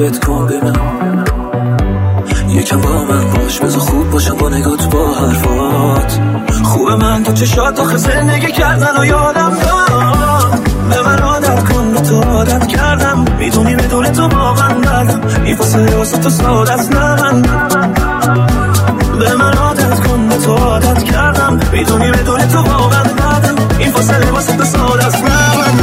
عادت کن به من، یکم با من باش، بذار خوب باشم با نگات با حرفات. خوبه من تو چشات آخه زندگی کردن و یادم داد. به من عادت کن، به تو عادت کردم، میدونی بدون تو واقعا بردم، این فاصله واسه تو ساده است نه من. به من عادت کن، به تو عادت کردم، میدونی بدون تو واقعا بردم، این فاصله واسه تو ساده است نه من.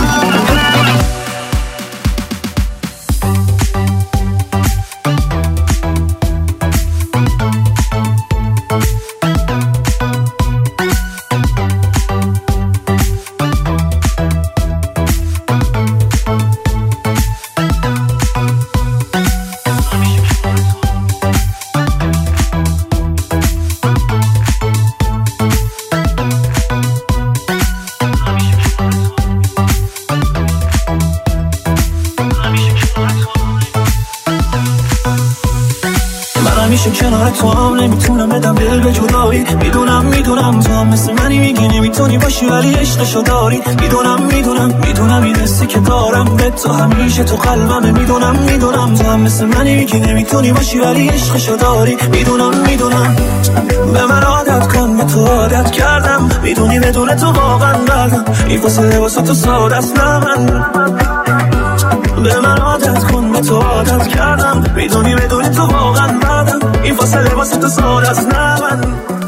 همیشه کنار تو هم نمیتونم بدم دل به جدایی. میدونم تو هم مثل منی، میگی نمیتونی باشی ولی عشقشو داری. میدونم این حسی که دارم به تو همیشه تو قلبمه. میدونم تو هم مثل منی، میگی نمیتونی باشی ولی عشقشو داری. میدونم به من عادت کن، به تو عادت کردم، میدونی بدون تو واقعا بردم، این فاصله واسه تو ساده است نه من. به من عادت کن، به تو عادت کردم، میدونی بدون تو واقعا بردم، این فاصله واسه تو ساده است نه من.